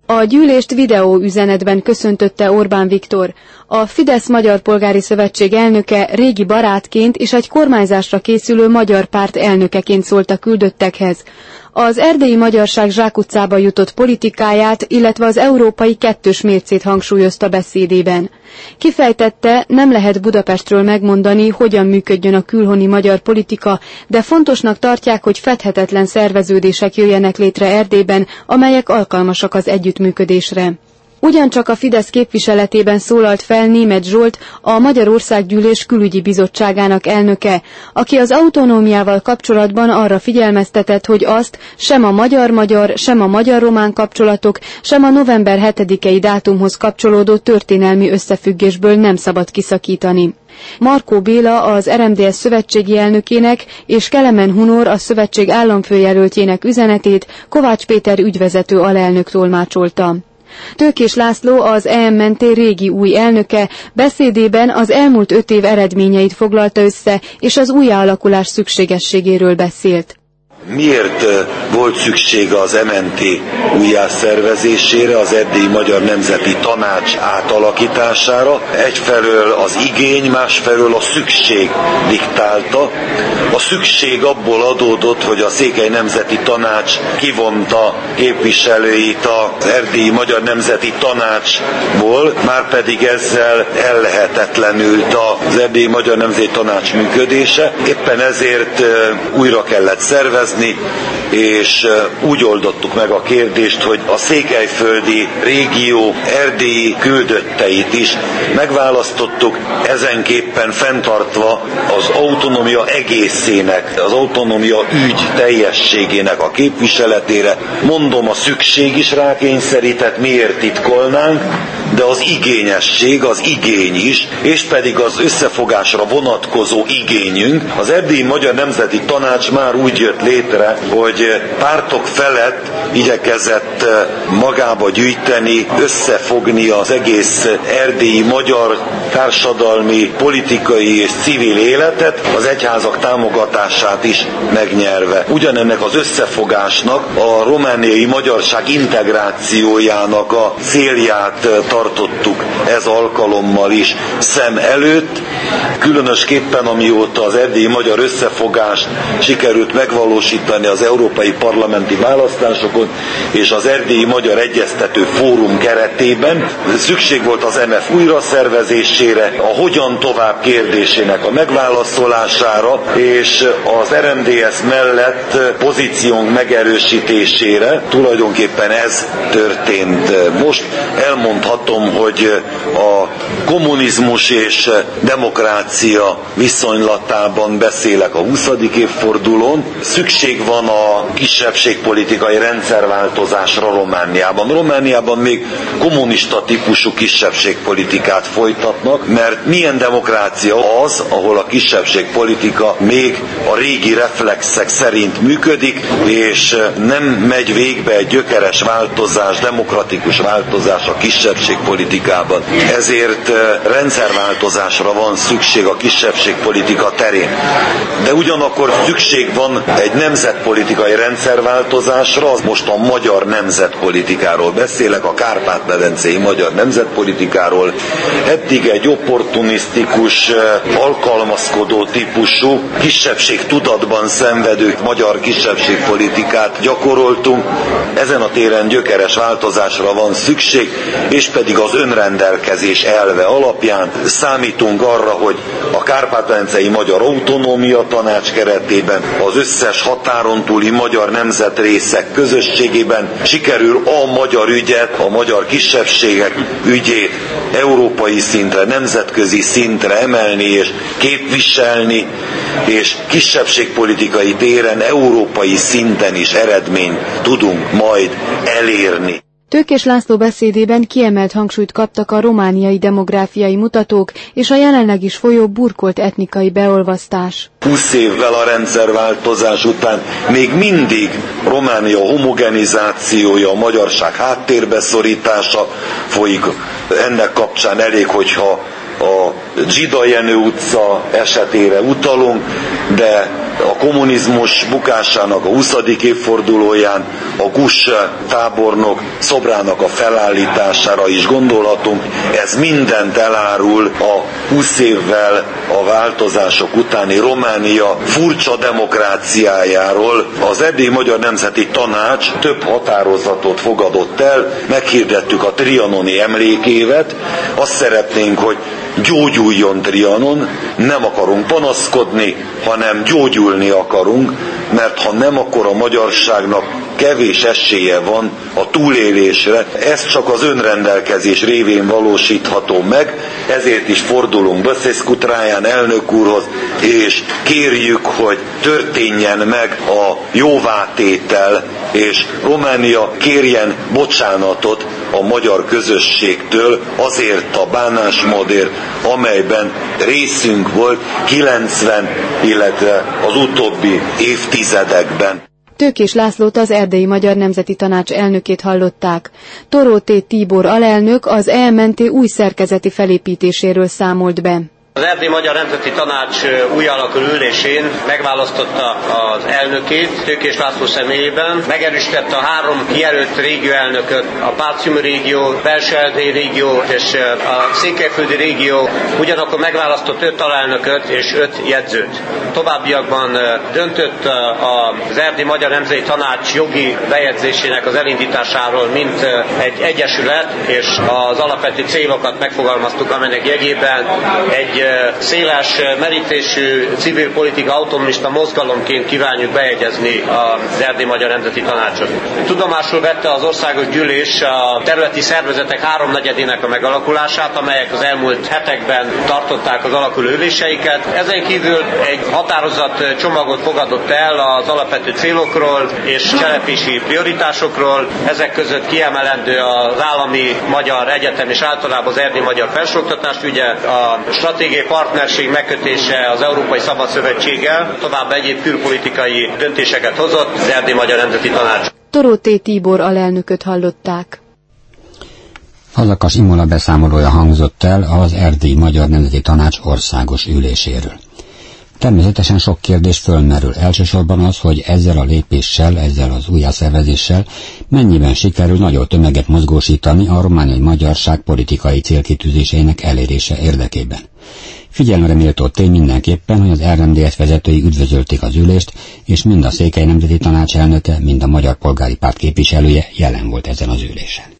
A gyűlést videóüzenetben köszöntötte Orbán Viktor. A Fidesz Magyar Polgári Szövetség elnöke régi barátként és egy kormányzásra készülő magyar párt elnökeként szólt a küldöttekhez. Az erdélyi magyarság zsákutcába jutott politikáját, illetve az európai kettős mércét hangsúlyozta beszédében. Kifejtette, nem lehet Budapestről megmondani, hogyan működjön a külhoni magyar politika, de fontosnak tartják, hogy fedhetetlen szerveződések jöjjenek létre Erdélyben, amelyek alkalmasak az együttműködésre. Ugyancsak a Fidesz képviseletében szólalt fel Németh Zsolt, a Magyarországgyűlés külügyi bizottságának elnöke, aki az autonómiával kapcsolatban arra figyelmeztetett, hogy azt sem a magyar-magyar, sem a magyar-román kapcsolatok, sem a november 7-i dátumhoz kapcsolódó történelmi összefüggésből nem szabad kiszakítani. Markó Béla az RMDSZ szövetségi elnökének és Kelemen Hunor a szövetség államfőjelöltjének üzenetét Kovács Péter ügyvezető alelnök tolmácsolta. Tőkés László, az EMNT régi új elnöke beszédében az elmúlt 5 év eredményeit foglalta össze, és az újjáalakulás szükségességéről beszélt. Miért volt szüksége az MNT újjászervezésére, az Erdélyi Magyar Nemzeti Tanács átalakítására? Egyfelől az igény, másfelől a szükség diktálta. A szükség abból adódott, hogy a Székely Nemzeti Tanács kivonta képviselőit az Erdélyi Magyar Nemzeti Tanácsból, márpedig ezzel ellehetetlenült az Erdélyi Magyar Nemzeti Tanács működése. Éppen ezért újra kellett szervezni, és úgy oldottuk meg a kérdést, hogy a székelyföldi régió erdélyi küldötteit is megválasztottuk, ezenképpen fenntartva az autonómia egészének, az autonómia ügy teljességének a képviseletére. Mondom, a szükség is rákényszerített, miért titkolnánk, de az igényesség, az igény is, és pedig az összefogásra vonatkozó igényünk. Az Erdélyi Magyar Nemzeti Tanács már úgy jött létre, hogy pártok felett igyekezett magába gyűjteni, összefogni az egész erdélyi magyar társadalmi, politikai és civil életet, az egyházak támogatását is megnyerve. Ugyanennek az összefogásnak, a romániai magyarság integrációjának a célját tartottuk ez alkalommal is szem előtt, különösképpen amióta az erdélyi magyar összefogást sikerült megvalósítani az európai parlamenti választásokon és az Erdélyi Magyar Egyeztető Fórum keretében. Szükség volt az MF újraszervezésére, a hogyan tovább kérdésének a megválaszolására, és az RMDSZ mellett pozíciónk megerősítésére. Tulajdonképpen ez történt most. Elmondhatom, hogy a kommunizmus és demokrácia viszonylatában beszélek a 20. évfordulón. Szükség van a kisebbségpolitikai rendszerváltozásra Romániában. Romániában még kommunista típusú kisebbségpolitikát folytatnak, mert milyen demokrácia az, ahol a kisebbségpolitika még a régi reflexek szerint működik, és nem megy végbe egy gyökeres változás, demokratikus változás a kisebbségpolitikában. Ezért rendszerváltozásra van szükség a kisebbségpolitika terén. De ugyanakkor szükség van egy nemzetpolitikai rendszerváltozásra, az most a magyar nemzetpolitikáról beszélek, a kárpát-medencei magyar nemzetpolitikáról. Eddig egy opportunisztikus, alkalmazkodó típusú, kisebbségtudatban szenvedő magyar kisebbségpolitikát gyakoroltunk. Ezen a téren gyökeres változásra van szükség, és pedig az önrendelkezés elve alapján számítunk arra, hogy a Kárpát-medencei Magyar Autonómia Tanács keretében az összes határon túli magyar nemzetrészek közösségében sikerül a magyar ügyet, a magyar kisebbségek ügyét európai szintre, nemzetközi szintre emelni és képviselni, és kisebbségpolitikai téren európai szinten is eredményt tudunk majd elérni. Tőkés László beszédében kiemelt hangsúlyt kaptak a romániai demográfiai mutatók és a jelenleg is folyó burkolt etnikai beolvasztás. 20 évvel a rendszerváltozás után még mindig Románia homogenizációja, a magyarság háttérbeszorítása folyik. Ennek kapcsán elég, hogyha a Zsida Jenő utca esetére utalunk, de a kommunizmus bukásának a 20. évfordulóján a Guss tábornok szobrának a felállítására is gondolhatunk. Ez mindent elárul a 20 évvel a változások utáni Románia furcsa demokráciájáról. Az Erdélyi Magyar Nemzeti Tanács több határozatot fogadott el, meghirdettük a trianoni emlékévet, azt szeretnénk, hogy gyógyuljon Trianon, nem akarunk panaszkodni, hanem gyógyulni akarunk, mert ha nem, akkor a magyarságnak kevés esélye van a túlélésre. Ez csak az önrendelkezés révén valósítható meg, ezért is fordulunk Băsescu Traian elnök úrhoz, és kérjük, hogy történjen meg a jóvátétel, és Románia kérjen bocsánatot a magyar közösségtől azért a bánásmódért, amelyben részünk volt 90, illetve az utóbbi évtizedekben. Tőkés Lászlót, az Erdélyi Magyar Nemzeti Tanács elnökét hallották. Toró T. Tibor alelnök az EMNT új szerkezeti felépítéséről számolt be. Az Erdélyi Magyar Nemzeti Tanács új alakuló ülésén megválasztotta az elnökét Tőkés László személyében, megerősítette a 3 kijelölt régióelnököt, a Páciumi régió, Belső-Erdély régió és a Székelyföldi régió, ugyanakkor megválasztott 5 alelnököt és 5 jegyzőt. Továbbiakban döntött az Erdélyi Magyar Nemzeti Tanács jogi bejegyzésének az elindításáról, mint egy egyesület, és az alapvető célokat megfogalmaztuk, amelynek jegyében egy széles merítésű civil politika autonomista mozgalomként kívánjuk bejegyezni az Erdélyi Magyar Nemzeti Tanácsot. Tudomásul vette az országos gyűlés a területi szervezetek 3/4-ének a megalakulását, amelyek az elmúlt hetekben tartották az alakuló üléseiket. Ezen kívül egy határozat csomagot fogadott el az alapvető célokról és cselekvési prioritásokról. Ezek között kiemelendő az állami magyar egyetem és általában az erdélyi magyar felsőoktatás ügye, a stratégiai partnerség megkötése az Európai Szabad Szövetséggel, tovább egyéb külpolitikai döntéseket hozott az Erdélyi Magyar Nemzeti Tanács. Toró T. Tibor alelnököt hallották. Fazekas Imola beszámolója hangzott el az Erdélyi Magyar Nemzeti Tanács országos üléséről. Természetesen sok kérdés fölmerül. Elsősorban az, hogy ezzel a lépéssel, ezzel az újjászervezéssel mennyiben sikerül nagyobb tömeget mozgósítani a romániai magyarság politikai célkitűzéseinek elérése érdekében. Figyelemre méltó tény mindenképpen, hogy az RMDS vezetői üdvözölték az ülést, és mind a Székely Nemzeti Tanács elnöke, mind a Magyar Polgári Párt képviselője jelen volt ezen az ülésen.